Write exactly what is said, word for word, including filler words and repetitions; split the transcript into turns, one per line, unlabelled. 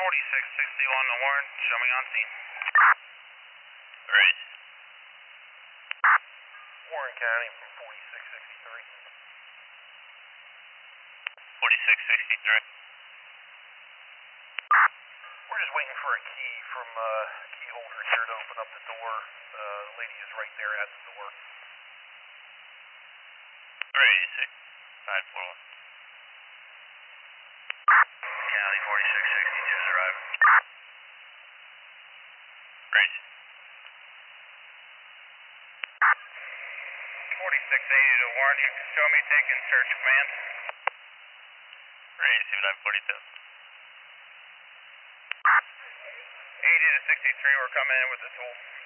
forty-six sixty-one to Warren, show me on scene. Right.
Warren County from forty-six sixty-three.
forty-six sixty-three.
We're just waiting for a key from uh, key holder here to open up the door. Uh, the lady is right there at the door.
three eighty-six. nine four one. County forty-six sixty-two is arriving. Right. forty-six eighty to Warren, you can show me taking search command. Right, two nine forty-two. eighty to sixty-three, we're coming in with the tool.